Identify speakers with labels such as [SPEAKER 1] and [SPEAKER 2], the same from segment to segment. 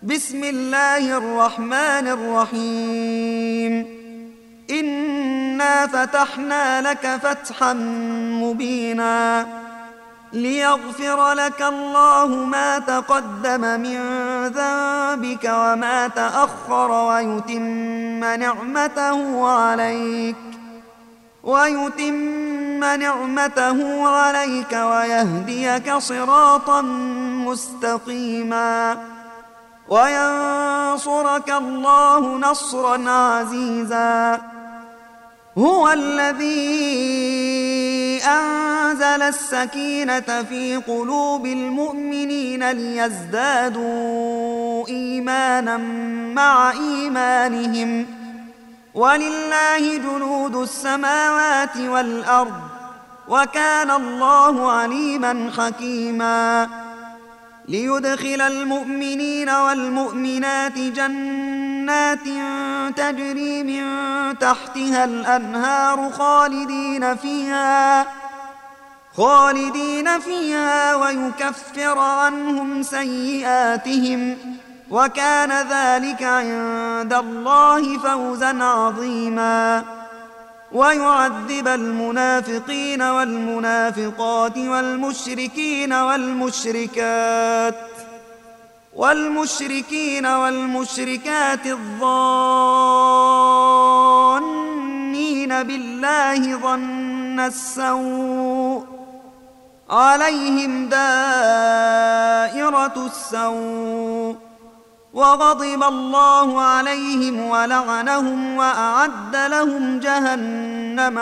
[SPEAKER 1] بسم الله الرحمن الرحيم. إنا فتحنا لك فتحا مبينا ليغفر لك الله ما تقدم من ذنبك وما تأخر ويتم نعمته عليك ويهديك صراطا مستقيما وينصرك الله نصرا عزيزا. هو الذي أنزل السكينة في قلوب المؤمنين ليزدادوا إيمانا مع إيمانهم ولله جنود السماوات والأرض وكان الله عليما حكيما. ليدخل المؤمنين والمؤمنات جنات تجري من تحتها الأنهار خالدين فيها ويكفر عنهم سيئاتهم وكان ذلك عند الله فوزا عظيما. ويعذب المنافقين والمنافقات والمشركين والمشركات الظانين بالله ظن السوء عليهم دائرة السوء وغضب الله عليهم ولعنهم وأعد لهم جهنم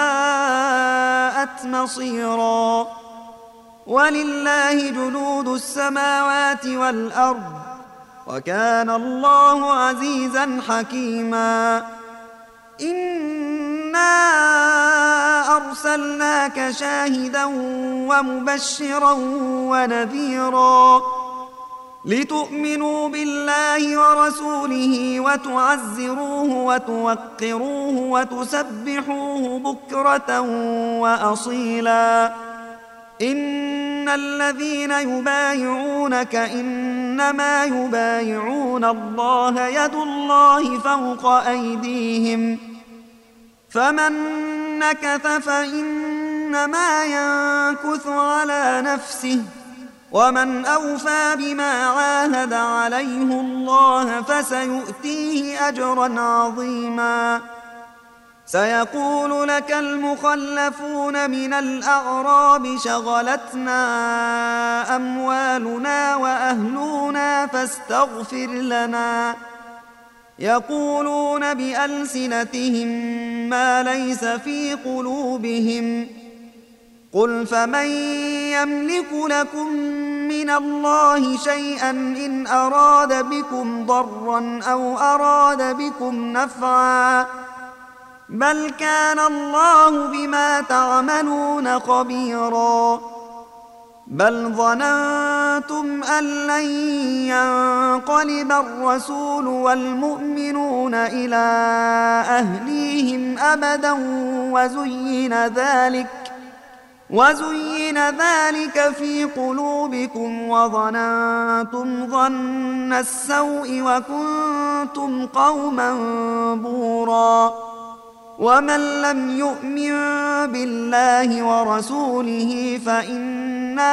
[SPEAKER 1] وساءت مصيرا. ولله جنود السماوات والأرض وكان الله عزيزا حكيما. إنا أرسلناك شاهدا ومبشرا ونذيرا لتؤمنوا بالله ورسوله وتعزروه وتوقروه وتسبحوه بكرة وأصيلا. إن الذين يبايعونك إنما يبايعون الله يد الله فوق أيديهم فمن نكث فإنما ينكث على نفسه ومن أوفى بما عاهد عليه الله فسيؤتيه أجرا عظيما. سيقول لك المخلفون من الأعراب شغلتنا أموالنا وأهلنا فاستغفر لنا يقولون بألسنتهم ما ليس في قلوبهم قل فمن يملك لكم من الله شيئا إن أراد بكم ضرا أو أراد بكم نفعا بل كان الله بما تعملون خبيرا. بل ظننتم أن لن ينقلب الرسول والمؤمنون إلى أهليهم أبدا وزين ذلك في قلوبكم وظننتم ظن السوء وكنتم قوما بورا. ومن لم يؤمن بالله ورسوله فإنا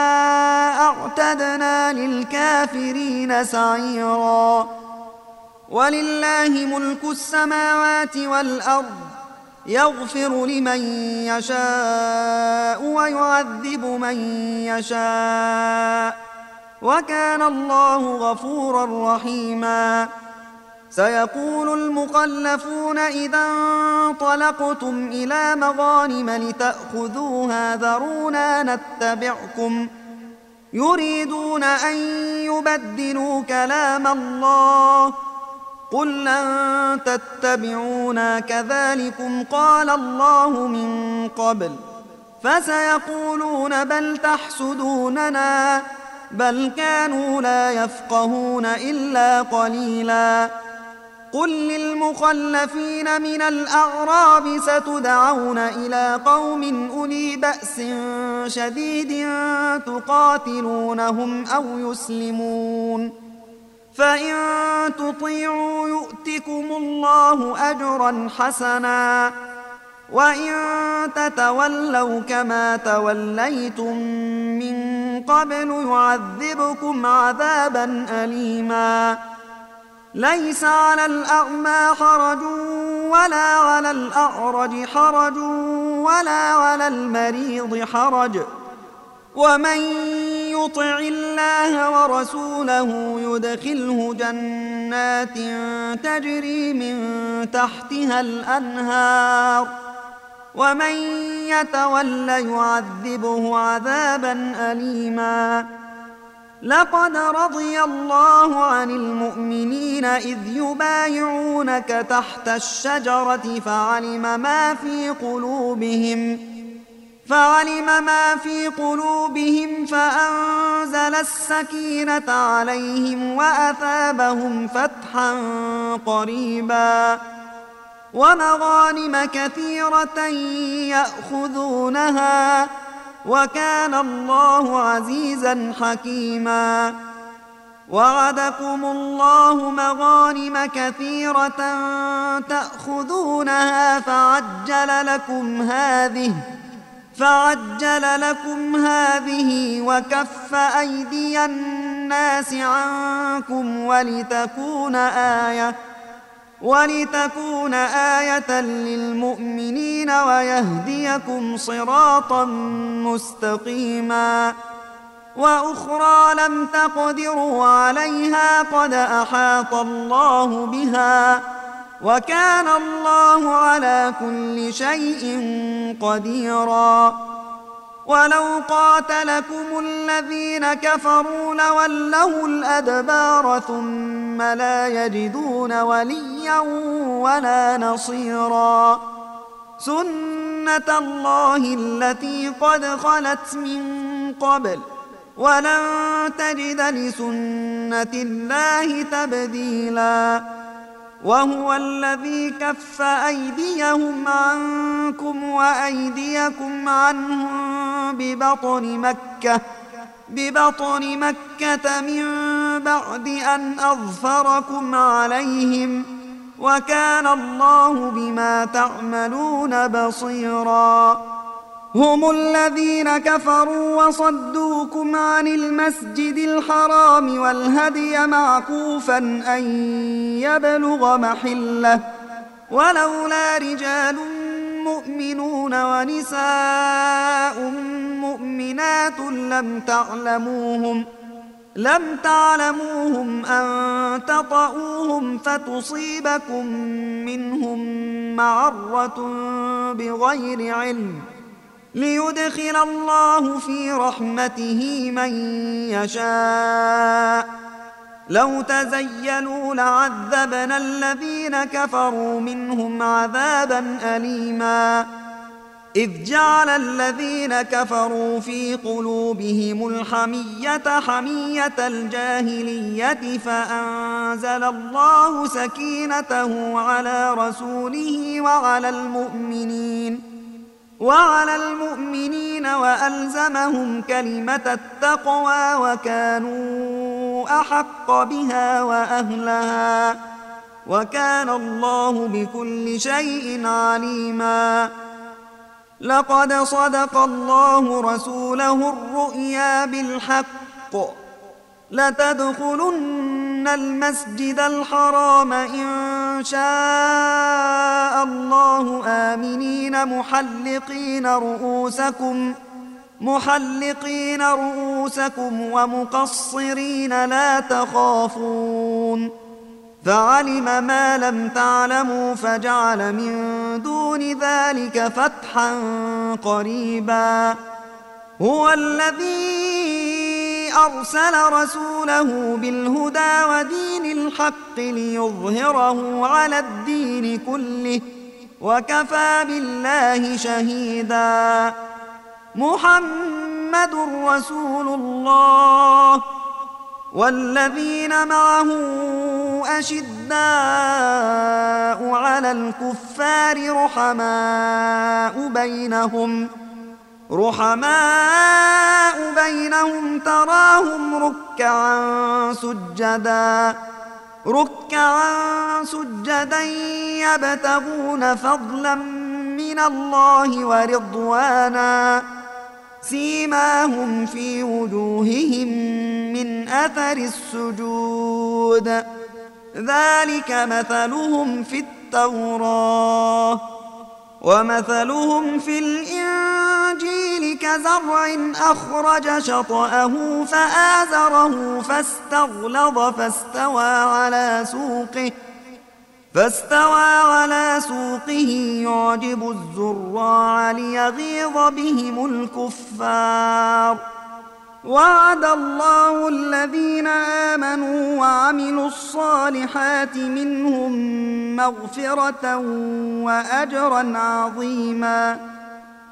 [SPEAKER 1] أعتدنا للكافرين سعيرا. ولله ملك السماوات والأرض يغفر لمن يشاء ويعذب من يشاء وكان الله غفورا رحيما. سيقول المخلفون إذا انطلقتم إلى مغانم لتأخذوها ذرونا نتبعكم يريدون أن يبدلوا كلام الله قل لن تتبعونا كذلكم قال الله من قبل فسيقولون بل تحسدوننا بل كانوا لا يفقهون إلا قليلا. قل للمخلفين من الأعراب ستدعون إلى قوم أولي بأس شديد تقاتلونهم أو يسلمون فإن تطيعوا يؤتكم الله أجرا حسنا وإن تتولوا كما توليتم من قبل يعذبكم عذابا أليما ليس على الأعمى حرج ولا على الأعرج حرج ولا على المريض حرج ومن يطع الله ورسوله يدخله جنات تجري من تحتها الأنهار ومن يتول يعذبه عذابا أليما لقد رضي الله عن المؤمنين إذ يبايعونك تحت الشجرة فعلم ما في قلوبهم فأنزل السكينة عليهم وأثابهم فتحا قريبا ومغانم كثيرة يأخذونها وكان الله عزيزا حكيما وعدكم الله مغانم كثيرة تأخذونها فعجل لكم هذه وكف أيدي الناس عنكم ولتكون آية للمؤمنين ويهديكم صراطا مستقيما وأخرى لم تقدروا عليها قد أحاط الله بها وكان الله على كل شيء قديرا ولو قاتلكم الذين كفروا لولوا الأدبار ثم لا يجدون وليا ولا نصيرا سنة الله التي قد خلت من قبل ولن تجد لسنة الله تبديلا وهو الذي كف أيديهم عنكم وأيديكم عنهم ببطن مكة من بعد أن أظفركم عليهم وكان الله بما تعملون بصيرا هم الذين كفروا وصدوكم عن المسجد الحرام والهدي معكوفا أن يبلغ محله ولولا رجال مؤمنون ونساء مؤمنات لم تعلموهم أن تطؤوهم فتصيبكم منهم معرة بغير علم ليدخل الله في رحمته من يشاء لو تزيلوا لعذبنا الذين كفروا منهم عذابا أليما إذ جعل الذين كفروا في قلوبهم الحمية حمية الجاهلية فأنزل الله سكينته على رسوله وعلى المؤمنين وألزمهم كلمة التقوى وكانوا أحق بها وأهلها وكان الله بكل شيء عليما لقد صدق الله رسوله الرؤيا بالحق لتدخلن المسجد الحرام إن شاء الله آمنين محلقين رؤوسكم ومقصرين لا تخافون فعلم ما لم تعلموا فجعل من دون ذلك فتحا قريبا هو الذي أرسل رسوله بالهدى ودين الحق ليظهره على الدين كله وكفى بالله شهيدا محمد رسول الله والذين معه أشداء على الكفار رحماء بينهم رحماء بينهم تراهم ركعا سجدا يبتغون فضلا من الله ورضوانا سيماهم في وجوههم من أثر السجود ذلك مثلهم في التوراة ومثلهم في الإنجيل كزرع أخرج شطأه فآزره فاستغلظ فاستوى على سوقه يعجب الزراع ليغيظ بهم الكفار وعد الله الذين آمنوا وعملوا الصالحات منهم مغفرة وأجرا عظيما